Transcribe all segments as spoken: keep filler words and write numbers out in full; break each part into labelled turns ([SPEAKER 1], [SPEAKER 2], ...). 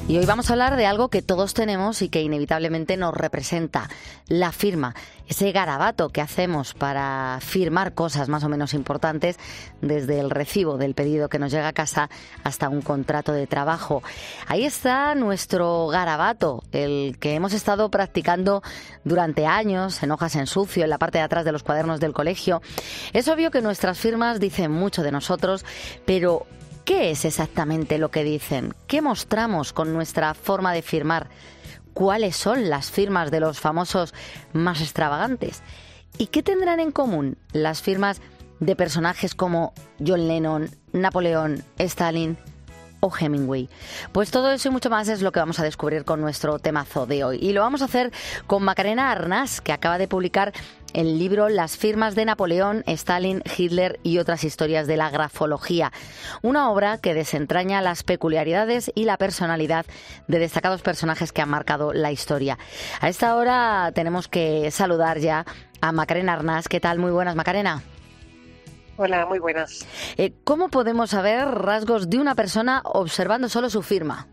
[SPEAKER 1] Y hoy vamos a hablar de algo que todos tenemos y que inevitablemente nos representa, la firma. Ese garabato que hacemos para firmar cosas más o menos importantes, desde el recibo del pedido que nos llega a casa hasta un contrato de trabajo. Ahí está nuestro garabato, el que hemos estado practicando durante años, en hojas en sucio, en la parte de atrás de los cuadernos del colegio. Es obvio que nuestras firmas dicen mucho de nosotros, pero ¿qué es exactamente lo que dicen? ¿Qué mostramos con nuestra forma de firmar? ¿Cuáles son las firmas de los famosos más extravagantes? ¿Y qué tendrán en común las firmas de personajes como John Lennon, Napoleón, Stalin o Hemingway? Pues todo eso y mucho más es lo que vamos a descubrir con nuestro temazo de hoy. Y lo vamos a hacer con Macarena Arnás, que acaba de publicar el libro Las firmas de Napoleón, Stalin, Hitler y otras historias de la grafología. Una obra que desentraña las peculiaridades y la personalidad de destacados personajes que han marcado la historia. A esta hora tenemos que saludar ya a Macarena Arnás. ¿Qué tal? Muy buenas, Macarena.
[SPEAKER 2] Hola, muy buenas.
[SPEAKER 1] Eh, ¿Cómo podemos saber rasgos de una persona observando solo su firma?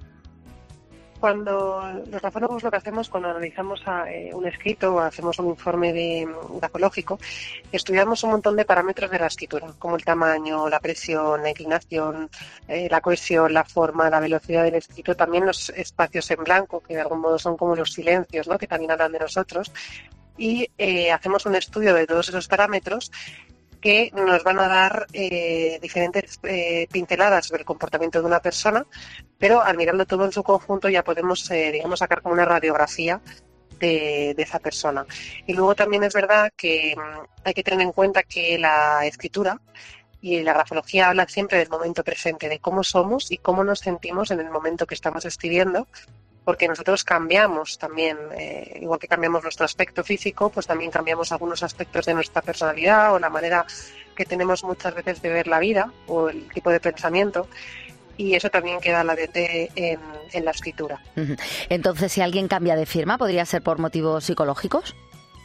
[SPEAKER 2] Cuando los grafólogos lo que hacemos cuando analizamos a, eh, un escrito o hacemos un informe de, grafológico, estudiamos un montón de parámetros de la escritura, como el tamaño, la presión, la inclinación, eh, la cohesión, la forma, la velocidad del escrito, también los espacios en blanco, que de algún modo son como los silencios, ¿no?, que también hablan de nosotros, y eh, hacemos un estudio de todos esos parámetros que nos van a dar eh, diferentes eh, pinceladas sobre el comportamiento de una persona, pero al mirarlo todo en su conjunto ya podemos, eh, digamos, sacar como una radiografía de, de esa persona. Y luego también es verdad que um, hay que tener en cuenta que la escritura y la grafología habla siempre del momento presente, de cómo somos y cómo nos sentimos en el momento que estamos escribiendo, porque nosotros cambiamos también, eh, igual que cambiamos nuestro aspecto físico, pues también cambiamos algunos aspectos de nuestra personalidad o la manera que tenemos muchas veces de ver la vida o el tipo de pensamiento, y eso también queda latente en, en la escritura.
[SPEAKER 1] Entonces, si alguien cambia de firma, ¿podría ser por motivos psicológicos?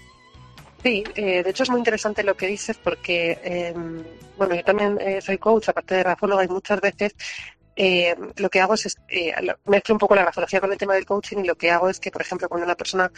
[SPEAKER 2] Sí, eh, de hecho es muy interesante lo que dices porque, eh, bueno, yo también eh, soy coach, aparte de grafóloga, y muchas veces Eh, lo que hago es, eh, mezclo un poco la grafología con el tema del coaching, y lo que hago es que, por ejemplo, cuando una persona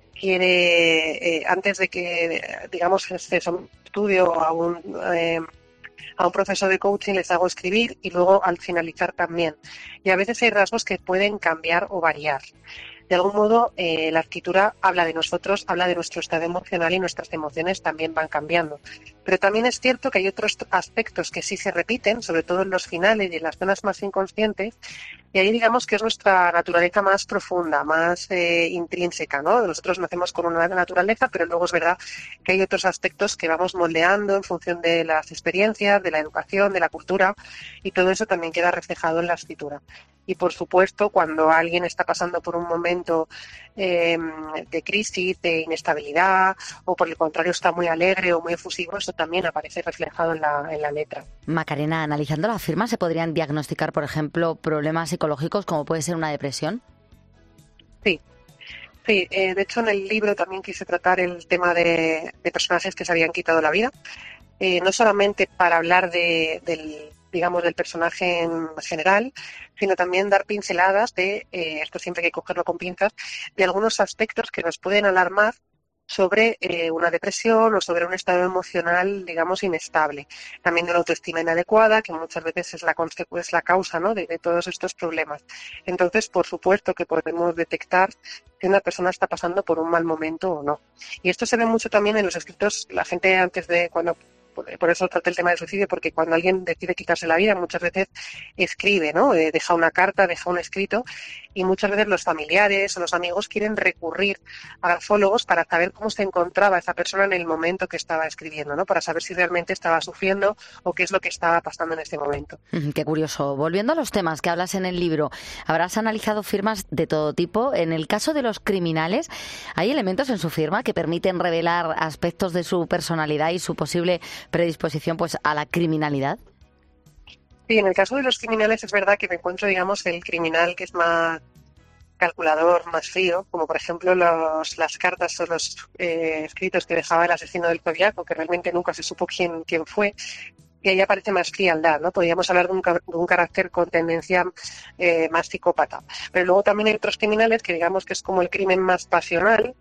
[SPEAKER 2] quiere, eh, antes de que, digamos, se someta a un estudio a un, eh, a un proceso de coaching, les hago escribir y luego al finalizar también. Y a veces hay rasgos que pueden cambiar o variar. De algún modo, eh, la escritura habla de nosotros, habla de nuestro estado emocional, y nuestras emociones también van cambiando. Pero también es cierto que hay otros aspectos que sí se repiten, sobre todo en los finales y en las zonas más inconscientes, y ahí digamos que es nuestra naturaleza más profunda, más eh, intrínseca, ¿no? Nosotros nacemos con una naturaleza, pero luego es verdad que hay otros aspectos que vamos moldeando en función de las experiencias, de la educación, de la cultura, y todo eso también queda reflejado en la escritura. Y por supuesto, cuando alguien está pasando por un momento eh, de crisis, de inestabilidad, o por el contrario está muy alegre o muy efusivo, eso también aparece reflejado en la, en la letra.
[SPEAKER 1] Macarena, analizando la firma, ¿se podrían diagnosticar, por ejemplo, problemas psicológicos como puede ser una depresión?
[SPEAKER 2] Sí. Sí, eh, de hecho en el libro también quise tratar el tema de, de personajes que se habían quitado la vida, eh, no solamente para hablar de, del, digamos, del personaje en general, sino también dar pinceladas de, eh, esto siempre hay que cogerlo con pinzas, de algunos aspectos que nos pueden alarmar sobre eh, una depresión o sobre un estado emocional, digamos, inestable. También de la autoestima inadecuada, que muchas veces es la, es la causa, ¿no?, de, de todos estos problemas. Entonces, por supuesto que podemos detectar que una persona está pasando por un mal momento o no. Y esto se ve mucho también en los escritos, la gente antes de, cuando por eso traté el tema del suicidio, porque cuando alguien decide quitarse la vida muchas veces escribe, ¿no? Eh, deja una carta, deja un escrito, y muchas veces los familiares o los amigos quieren recurrir a grafólogos para saber cómo se encontraba esa persona en el momento que estaba escribiendo, ¿no? Para saber si realmente estaba sufriendo o qué es lo que estaba pasando en ese momento.
[SPEAKER 1] Qué curioso. Volviendo a los temas que hablas en el libro, habrás analizado firmas de todo tipo. En el caso de los criminales, ¿hay elementos en su firma que permiten revelar aspectos de su personalidad y su posible predisposición, pues, a la criminalidad?
[SPEAKER 2] Sí, en el caso de los criminales es verdad que me encuentro, digamos, el criminal que es más calculador, más frío, como por ejemplo los, las cartas o los eh, escritos que dejaba el asesino del Zodiaco, que realmente nunca se supo quién, quién fue, y ahí aparece más frialdad, ¿no? Podríamos hablar de un, de un carácter con tendencia eh, más psicópata. Pero luego también hay otros criminales que digamos que es como el crimen más pasional,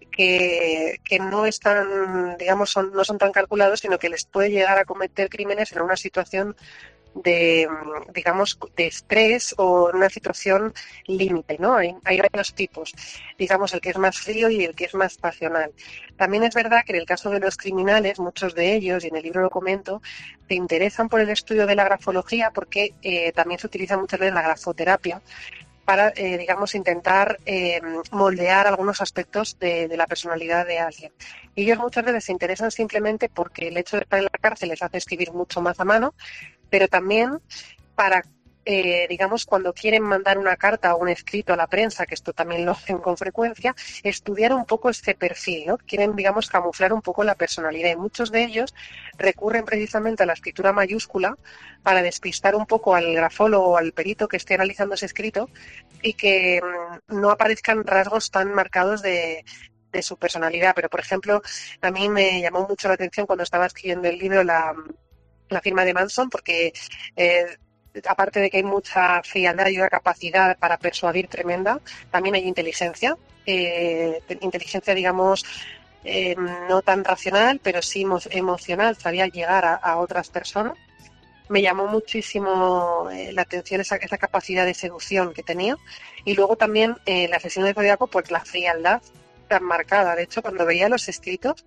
[SPEAKER 2] que, que no están, digamos, son, no son tan calculados, sino que les puede llegar a cometer crímenes en una situación de, digamos, de estrés o en una situación límite, ¿no? Hay, hay varios tipos, digamos, el que es más frío y el que es más pasional. También es verdad que en el caso de los criminales, muchos de ellos, y en el libro lo comento, se interesan por el estudio de la grafología porque eh, también se utiliza muchas veces la grafoterapia para, eh, digamos, intentar eh, moldear algunos aspectos de, de la personalidad de alguien. Y ellos muchas veces se interesan simplemente porque el hecho de estar en la cárcel les hace escribir mucho más a mano, pero también para, eh, digamos, cuando quieren mandar una carta o un escrito a la prensa, que esto también lo hacen con frecuencia, estudiar un poco este perfil, ¿no? Quieren, digamos, camuflar un poco la personalidad. Y muchos de ellos recurren precisamente a la escritura mayúscula para despistar un poco al grafólogo o al perito que esté analizando ese escrito y que mmm, no aparezcan rasgos tan marcados de de su personalidad. Pero, por ejemplo, a mí me llamó mucho la atención cuando estaba escribiendo el libro la la firma de Manson, porque eh, aparte de que hay mucha frialdad y una capacidad para persuadir tremenda, también hay inteligencia, eh, inteligencia, digamos, eh, no tan racional, pero sí emocional, sabía llegar a, a otras personas. Me llamó muchísimo eh, la atención esa, esa capacidad de seducción que tenía. Y luego también eh, el asesino de Zodíaco, pues la frialdad tan marcada. De hecho, cuando veía los escritos,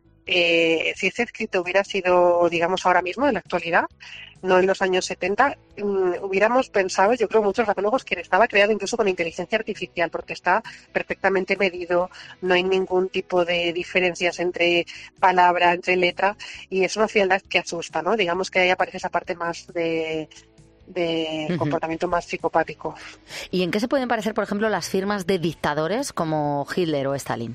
[SPEAKER 2] Eh, si ese escrito hubiera sido, digamos, ahora mismo, en la actualidad, no en los años setenta, um, hubiéramos pensado, yo creo, muchos grafólogos, que estaba creado incluso con inteligencia artificial, porque está perfectamente medido, no hay ningún tipo de diferencias entre palabra, entre letra, y es una frialdad que asusta, ¿no? Digamos que ahí aparece esa parte más de... de uh-huh. comportamiento más psicopático.
[SPEAKER 1] ¿Y en qué se pueden parecer, por ejemplo, las firmas de dictadores como Hitler o Stalin?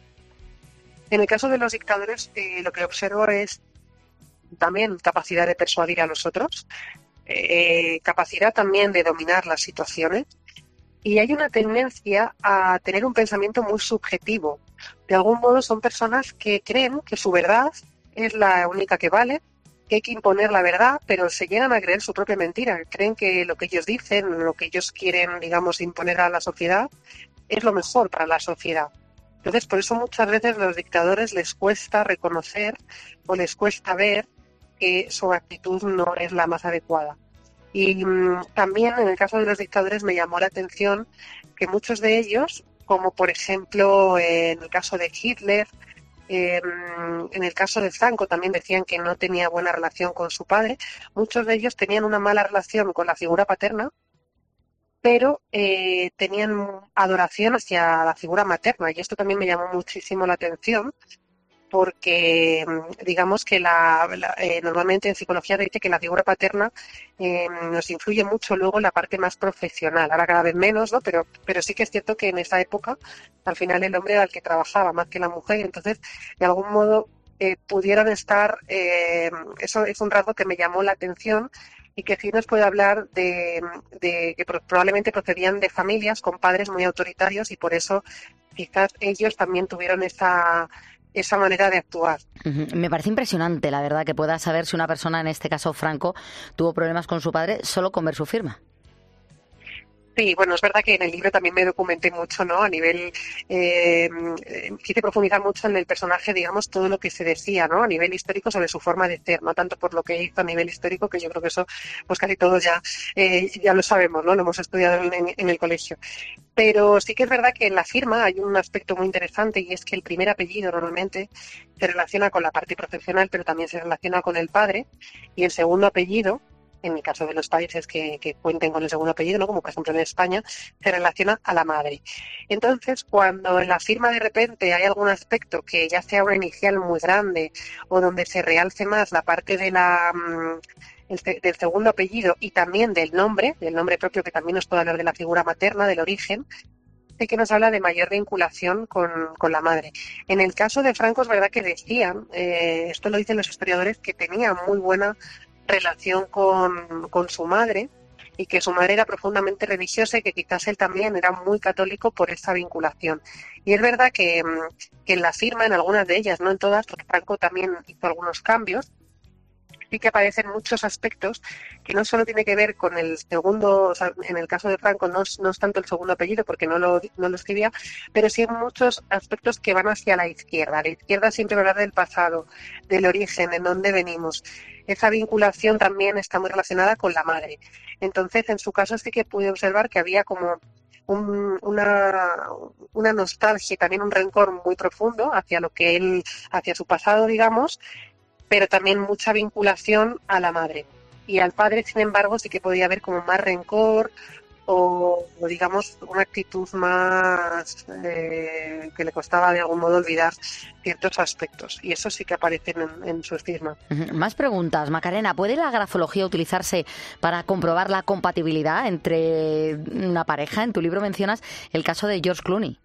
[SPEAKER 2] En el caso de los dictadores, eh, lo que observo es también capacidad de persuadir a los otros, eh, capacidad también de dominar las situaciones, y hay una tendencia a tener un pensamiento muy subjetivo. De algún modo son personas que creen que su verdad es la única que vale, que hay que imponer la verdad, pero se llegan a creer su propia mentira. Creen que lo que ellos dicen, lo que ellos quieren, digamos, imponer a la sociedad, es lo mejor para la sociedad. Entonces, por eso muchas veces a los dictadores les cuesta reconocer o les cuesta ver que su actitud no es la más adecuada. Y mmm, también en el caso de los dictadores me llamó la atención que muchos de ellos, como por ejemplo eh, en el caso de Hitler, eh, en el caso de Franco también decían que no tenía buena relación con su padre, muchos de ellos tenían una mala relación con la figura paterna, pero eh, tenían adoración hacia la figura materna, y esto también me llamó muchísimo la atención, porque digamos que la, la, eh, normalmente en psicología se dice que la figura paterna eh, nos influye mucho luego en la parte más profesional, ahora cada vez menos, ¿no? pero, pero sí que es cierto que en esa época al final el hombre era el que trabajaba más que la mujer, entonces de algún modo eh, pudieron estar, eh, eso es un rasgo que me llamó la atención, y que sí nos puede hablar de, de que probablemente procedían de familias con padres muy autoritarios, y por eso quizás ellos también tuvieron esa, esa manera de actuar.
[SPEAKER 1] Uh-huh. Me parece impresionante, la verdad, que pueda saber si una persona, en este caso Franco, tuvo problemas con su padre solo con ver su firma.
[SPEAKER 2] Sí, bueno, es verdad que en el libro también me documenté mucho, ¿no? A nivel, eh, quise profundizar mucho en el personaje, digamos, todo lo que se decía, ¿no? A nivel histórico sobre su forma de ser, no tanto por lo que hizo a nivel histórico, que yo creo que eso, pues casi todos ya, eh, ya lo sabemos, ¿no? Lo hemos estudiado en, en el colegio. Pero sí que es verdad que en la firma hay un aspecto muy interesante, y es que el primer apellido normalmente se relaciona con la parte profesional, pero también se relaciona con el padre, y el segundo apellido, en el caso de los países que, que cuenten con el segundo apellido, ¿no? Como por ejemplo en España, se relaciona a la madre. Entonces, cuando en la firma de repente hay algún aspecto que ya sea una inicial muy grande, o donde se realce más la parte de la, el, del segundo apellido y también del nombre, del nombre propio, que también nos puede hablar de la figura materna, del origen, sí que nos habla de mayor vinculación con, con la madre. En el caso de Franco es verdad que decían, eh, esto lo dicen los historiadores, que tenía muy buena relación con, con su madre, y que su madre era profundamente religiosa, y que quizás él también era muy católico por esa vinculación. Y es verdad que, que en la firma, en algunas de ellas, no en todas, porque Franco también hizo algunos cambios, sí que aparecen muchos aspectos que no solo tiene que ver con el segundo, o sea, en el caso de Franco no es, no es tanto el segundo apellido porque no lo, no lo escribía, pero sí muchos aspectos que van hacia la izquierda. La izquierda siempre va a hablar del pasado, del origen, de dónde venimos. Esa vinculación también está muy relacionada con la madre. Entonces, en su caso sí que pude observar que había como un, una, una nostalgia y también un rencor muy profundo hacia lo que él, hacia su pasado, digamos, pero también mucha vinculación a la madre. Y al padre, sin embargo, sí que podía haber como más rencor o, o digamos, una actitud más eh, que le costaba de algún modo olvidar ciertos aspectos. Y eso sí que aparece en, en su estigma.
[SPEAKER 1] Uh-huh. Más preguntas, Macarena. ¿Puede la grafología utilizarse para comprobar la compatibilidad entre una pareja? En tu libro mencionas el caso de George Clooney.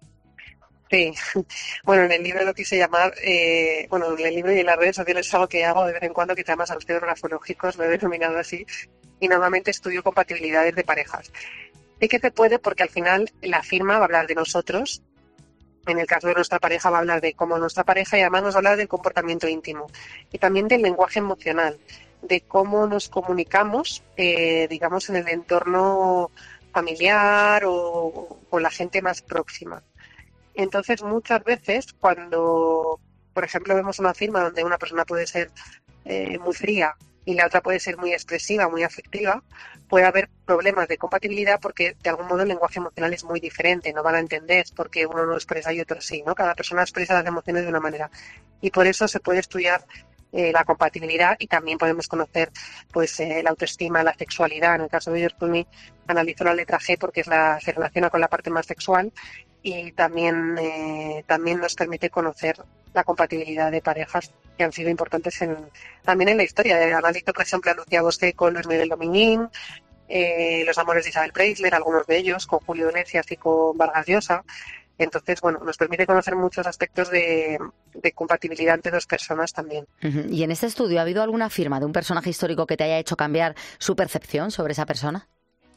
[SPEAKER 2] Sí, bueno, en el libro lo quise llamar, eh, bueno, en el libro y en las redes sociales es algo que hago de vez en cuando, que se llama estudios grafológicos, lo he denominado así, y normalmente estudio compatibilidades de parejas. Sí que se puede porque al final la firma va a hablar de nosotros, en el caso de nuestra pareja va a hablar de cómo nuestra pareja y además nos va a hablar del comportamiento íntimo y también del lenguaje emocional, de cómo nos comunicamos, eh, digamos, en el entorno familiar o con la gente más próxima. Entonces, muchas veces, cuando, por ejemplo, vemos una firma donde una persona puede ser eh, muy fría y la otra puede ser muy expresiva, muy afectiva, puede haber problemas de compatibilidad porque, de algún modo, el lenguaje emocional es muy diferente, no van a entender porque uno no expresa y otro sí, ¿no? Cada persona expresa las emociones de una manera. Y por eso se puede estudiar eh, la compatibilidad y también podemos conocer pues eh, la autoestima, la sexualidad. En el caso de George Clooney, analizo la letra G porque es la, se relaciona con la parte más sexual. Y también, eh, también nos permite conocer la compatibilidad de parejas que han sido importantes en, también en la historia. Analizo, por ejemplo, a Lucía Bosé con Luis Miguel Dominguín, eh, Los amores de Isabel Preisler, algunos de ellos, con Julio Iglesias y con Vargas Llosa. Entonces, bueno, nos permite conocer muchos aspectos de, de compatibilidad entre dos personas también.
[SPEAKER 1] Uh-huh. ¿Y en este estudio ha habido alguna firma de un personaje histórico que te haya hecho cambiar su percepción sobre esa persona?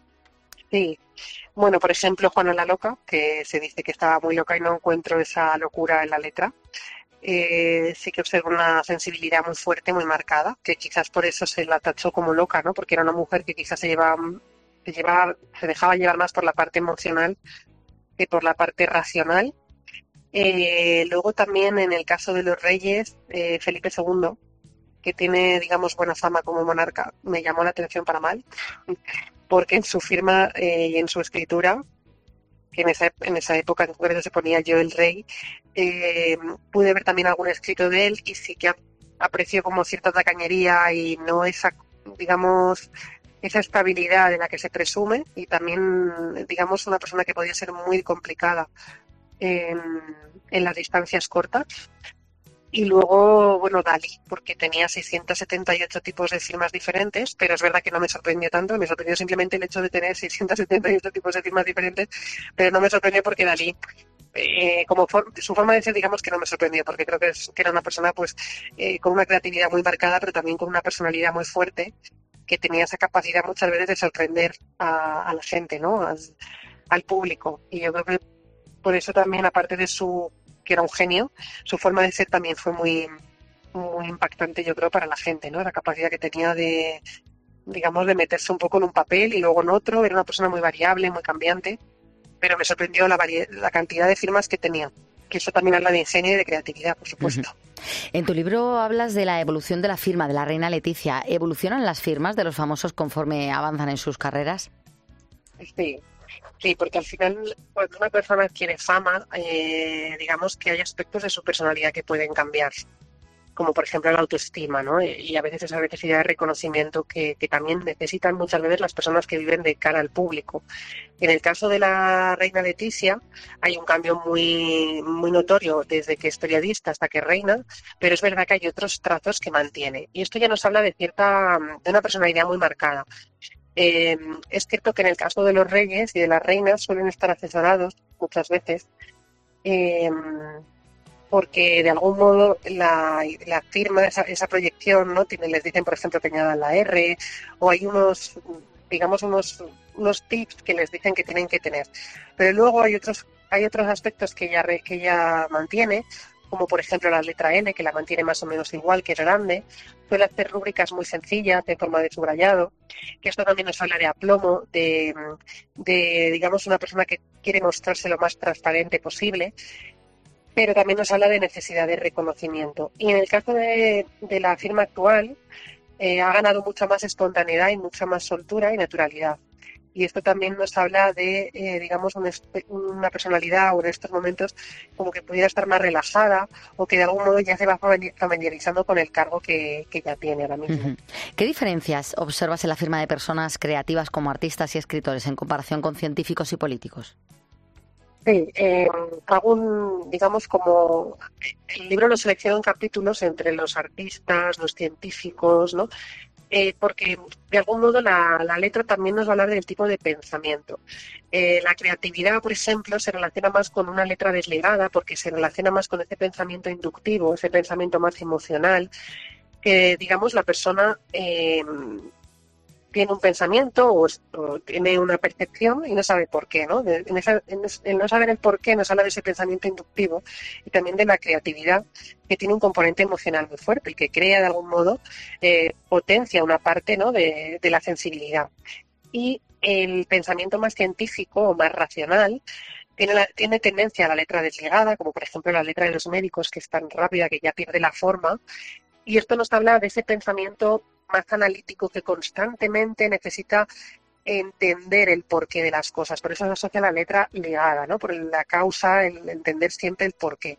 [SPEAKER 2] Sí, bueno, por ejemplo, Juana la Loca, que se dice que estaba muy loca y no encuentro esa locura en la letra. Eh, sí que observo una sensibilidad muy fuerte, muy marcada, que quizás por eso se la tachó como loca, ¿no? Porque era una mujer que quizás se llevaba, se llevaba, se dejaba llevar más por la parte emocional que por la parte racional. Eh, luego también en el caso de los reyes, eh, Felipe segundo, que tiene, digamos, buena fama como monarca, me llamó la atención para mal. Porque en su firma eh, y en su escritura, que en esa, en esa época en concreto se ponía yo el rey, eh, pude ver también algún escrito de él y sí que aprecio como cierta tacañería y no esa, digamos, esa estabilidad de la que se presume y también, digamos, una persona que podía ser muy complicada en, en las distancias cortas. Y luego, bueno, Dalí, porque tenía seiscientos setenta y ocho tipos de firmas diferentes, pero es verdad que no me sorprendió tanto, me sorprendió simplemente el hecho de tener seiscientos setenta y ocho tipos de firmas diferentes, pero no me sorprendió porque Dalí, eh, como for- su forma de ser, digamos que no me sorprendió, porque creo que, es, que era una persona pues eh, con una creatividad muy marcada, pero también con una personalidad muy fuerte, que tenía esa capacidad muchas veces de sorprender a, a la gente, ¿no? Al, al público. Y yo creo que por eso también, aparte de su que era un genio, su forma de ser también fue muy, muy impactante, yo creo, para la gente, ¿no? La capacidad que tenía de, digamos, de meterse un poco en un papel y luego en otro. Era una persona muy variable, muy cambiante, pero me sorprendió la, vari- la cantidad de firmas que tenía. Que eso también habla de ingenio y de creatividad, por supuesto.
[SPEAKER 1] Uh-huh. En tu libro hablas de la evolución de la firma de la reina Leticia. ¿Evolucionan las firmas de los famosos conforme avanzan en sus carreras?
[SPEAKER 2] Sí. Sí, porque al final, cuando una persona adquiere fama, eh, digamos que hay aspectos de su personalidad que pueden cambiar, como por ejemplo la autoestima, ¿no? Y a veces esa necesidad de reconocimiento que, que también necesitan muchas veces las personas que viven de cara al público. En el caso de la reina Leticia, hay un cambio muy, muy notorio desde que es periodista hasta que es reina, pero es verdad que hay otros trazos que mantiene. Y esto ya nos habla de cierta, de una personalidad muy marcada. Eh, es cierto que en el caso de los reyes y de las reinas suelen estar asesorados muchas veces eh, porque de algún modo la, la firma, esa, esa proyección, ¿no? Tienen, les dicen, por ejemplo, que añadan la R o hay unos, digamos, unos, unos tips que les dicen que tienen que tener. Pero luego hay otros, hay otros aspectos que ella, que ella mantiene, como por ejemplo la letra N, que la mantiene más o menos igual, que es grande. Suele hacer rúbricas muy sencillas, en forma de subrayado, que esto también nos habla de aplomo, de, de digamos, una persona que quiere mostrarse lo más transparente posible, pero también nos habla de necesidad de reconocimiento. Y en el caso de, de la firma actual, eh, ha ganado mucha más espontaneidad y mucha más soltura y naturalidad. Y esto también nos habla de, eh, digamos, un una personalidad o en estos momentos como que pudiera estar más relajada o que de algún modo ya se va familiarizando con el cargo que, que ya tiene ahora mismo.
[SPEAKER 1] Uh-huh. ¿Qué diferencias observas en la firma de personas creativas como artistas y escritores en comparación con científicos y políticos?
[SPEAKER 2] Sí, eh, algún, digamos, como el libro lo selecciona en capítulos entre los artistas, los científicos, ¿no? Eh, porque de algún modo la, la letra también nos va a hablar del tipo de pensamiento. Eh, la creatividad, por ejemplo, se relaciona más con una letra desligada porque se relaciona más con ese pensamiento inductivo, ese pensamiento más emocional, que digamos la persona eh, tiene un pensamiento o, o tiene una percepción y no sabe por qué, ¿no? De, en, esa, en el no saber el por qué nos habla de ese pensamiento inductivo y también de la creatividad, que tiene un componente emocional muy fuerte y que crea de algún modo, eh, potencia una parte, ¿no?, de, de la sensibilidad. Y el pensamiento más científico o más racional tiene, la, tiene tendencia a la letra desligada, como por ejemplo la letra de los médicos, que es tan rápida que ya pierde la forma. Y esto nos habla de ese pensamiento más analítico que constantemente necesita entender el porqué de las cosas. Por eso se asocia la letra ligada, ¿no? Por la causa, el entender siempre el porqué.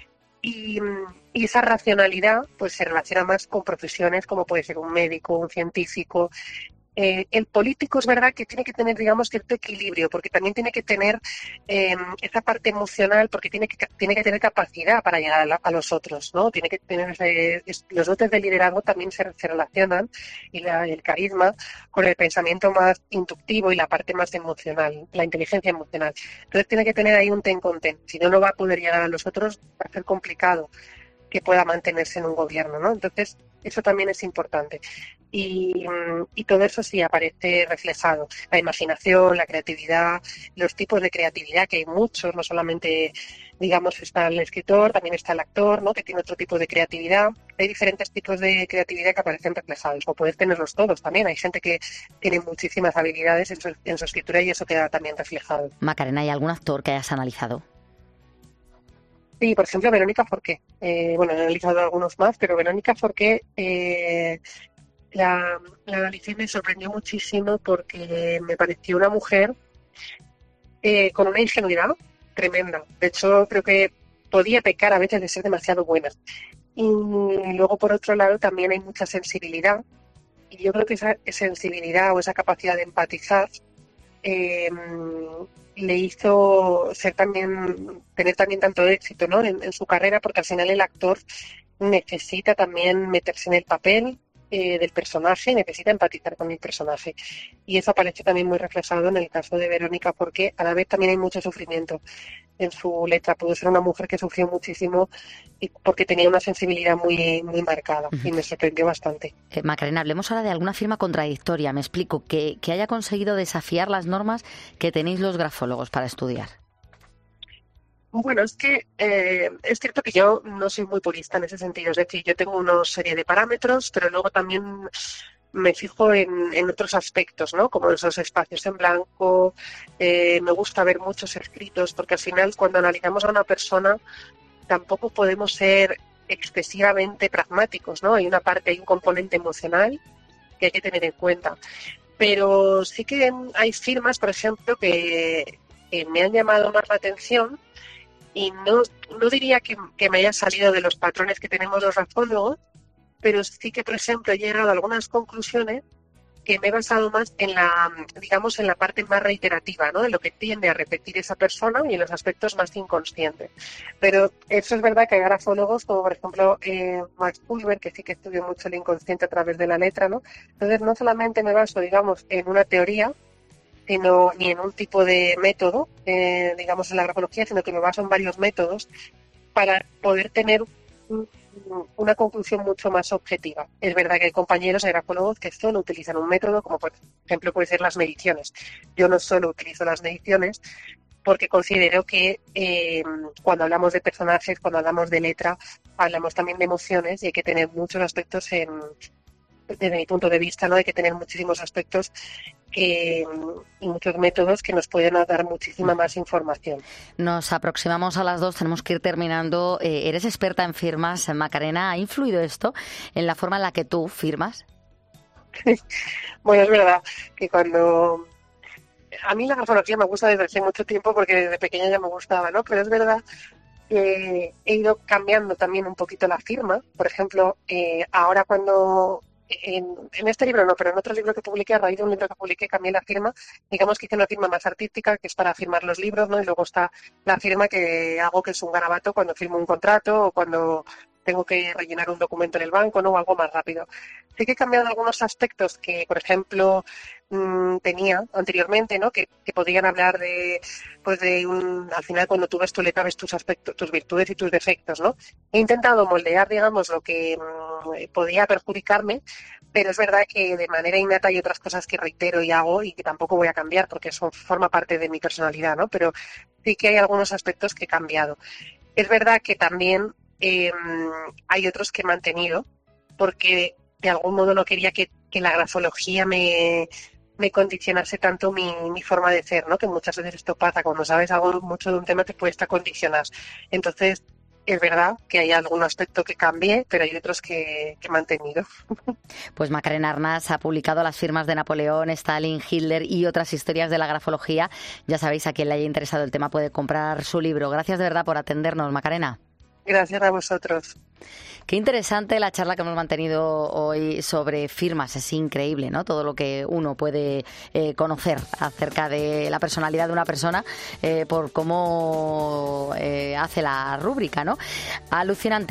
[SPEAKER 2] Y, y esa racionalidad pues se relaciona más con profesiones como puede ser un médico, un científico. Eh, el político es verdad que tiene que tener, digamos, cierto equilibrio, porque también tiene que tener eh, esa parte emocional, porque tiene que tiene que tener capacidad para llegar a, la, a los otros, ¿no? Tiene que tener ese, es, los dotes de liderazgo también se, se relacionan, y la, el carisma, con el pensamiento más inductivo y la parte más emocional, la inteligencia emocional. Entonces tiene que tener ahí un ten con ten. Si no, no va a poder llegar a los otros, va a ser complicado que pueda mantenerse en un gobierno, ¿no? Entonces, eso también es importante. Y, y todo eso sí aparece reflejado. La imaginación, la creatividad, los tipos de creatividad, que hay muchos, no solamente, digamos, está el escritor, también está el actor, ¿no?, que tiene otro tipo de creatividad. Hay diferentes tipos de creatividad que aparecen reflejados, o puedes tenerlos todos también. Hay gente que tiene muchísimas habilidades en su, en su escritura y eso queda también reflejado.
[SPEAKER 1] Macarena, ¿hay algún actor que hayas analizado?
[SPEAKER 2] Sí, por ejemplo, Verónica Forqué. Eh, bueno, he analizado algunos más, pero Verónica Forqué, eh, la, la analicé y me sorprendió muchísimo porque me pareció una mujer eh, con una ingenuidad tremenda. De hecho, creo que podía pecar a veces de ser demasiado buena. Y luego, por otro lado, también hay mucha sensibilidad. Y yo creo que esa sensibilidad o esa capacidad de empatizar eh, le hizo ser también tener también tanto éxito, ¿no?, en, en su carrera, porque al final el actor necesita también meterse en el papel eh, del personaje, necesita empatizar con el personaje, y eso aparece también muy reflejado en el caso de Verónica, porque a la vez también hay mucho sufrimiento en su letra. Pudo ser una mujer que sufrió muchísimo y porque tenía una sensibilidad muy, muy marcada, uh-huh. y me sorprendió bastante.
[SPEAKER 1] Eh, Macarena, hablemos ahora de alguna firma contradictoria. Me explico, que, que haya conseguido desafiar las normas que tenéis los grafólogos para estudiar.
[SPEAKER 2] Bueno, es que eh, es cierto que yo no soy muy purista en ese sentido. Es decir, yo tengo una serie de parámetros, pero luego también me fijo en, en otros aspectos, ¿no?, como esos espacios en blanco. Eh, me gusta ver muchos escritos, porque al final cuando analizamos a una persona tampoco podemos ser excesivamente pragmáticos, ¿no? Hay una parte, hay un componente emocional que hay que tener en cuenta. Pero sí que hay firmas, por ejemplo, que, que me han llamado más la atención. Y no, no diría que, que me haya salido de los patrones que tenemos los grafólogos, pero sí que, por ejemplo, he llegado a algunas conclusiones que me he basado más en la, digamos, en la parte más reiterativa, ¿no?, de lo que tiende a repetir esa persona y en los aspectos más inconscientes. Pero eso es verdad que hay grafólogos, como por ejemplo eh, Max Pulver, que sí que estudia mucho el inconsciente a través de la letra, ¿no? Entonces no solamente me baso, digamos, en una teoría, sino ni en un tipo de método, eh, digamos, en la grafología, sino que me baso en varios métodos para poder tener un, una conclusión mucho más objetiva. Es verdad que hay compañeros, hay grafólogos que solo utilizan un método, como por ejemplo puede ser las mediciones. Yo no solo utilizo las mediciones, porque considero que eh, cuando hablamos de personajes, cuando hablamos de letra, hablamos también de emociones y hay que tener muchos aspectos en, desde mi punto de vista, ¿no? Hay que tener muchísimos aspectos eh, y muchos métodos que nos pueden dar muchísima más información.
[SPEAKER 1] Nos aproximamos a las dos, tenemos que ir terminando. Eh, eres experta en firmas, Macarena. ¿Ha influido esto en la forma en la que tú firmas?
[SPEAKER 2] Bueno, es verdad que cuando... A mí la grafología me gusta desde hace mucho tiempo porque desde pequeña ya me gustaba, ¿no? Pero es verdad que he ido cambiando también un poquito la firma. Por ejemplo, eh, ahora cuando... En, en este libro no, pero en otro libro que publiqué, a raíz de un libro que publiqué, cambié la firma. Digamos que hice una firma más artística, que es para firmar los libros, ¿no? Y luego está la firma que hago, que es un garabato cuando firmo un contrato o cuando tengo que rellenar un documento en el banco, ¿no? O algo más rápido. Sí que he cambiado algunos aspectos que, por ejemplo, mmm, tenía anteriormente, ¿no? Que, que podían hablar de, pues de un, al final cuando tú ves tu letra ves tus aspectos, tus virtudes y tus defectos, ¿no? He intentado moldear, digamos, lo que mmm, podía perjudicarme, pero es verdad que de manera innata hay otras cosas que reitero y hago y que tampoco voy a cambiar porque eso forma parte de mi personalidad, ¿no? Pero sí que hay algunos aspectos que he cambiado. Es verdad que también eh, hay otros que he mantenido porque de algún modo no quería que, que la grafología me, me condicionase tanto mi, mi forma de ser, ¿no? Que muchas veces esto pasa, cuando sabes algo mucho de un tema te puede estar condicionado. Entonces, es verdad que hay algún aspecto que cambié, pero hay otros que, que he mantenido.
[SPEAKER 1] Pues Macarena Arnaz ha publicado las firmas de Napoleón, Stalin, Hitler y otras historias de la grafología. Ya sabéis, a quien le haya interesado el tema puede comprar su libro. Gracias de verdad por atendernos, Macarena.
[SPEAKER 2] Gracias a vosotros.
[SPEAKER 1] Qué interesante la charla que hemos mantenido hoy sobre firmas. Es increíble, ¿no? Todo lo que uno puede eh, conocer acerca de la personalidad de una persona eh, por cómo eh, hace la rúbrica, ¿no? Alucinante.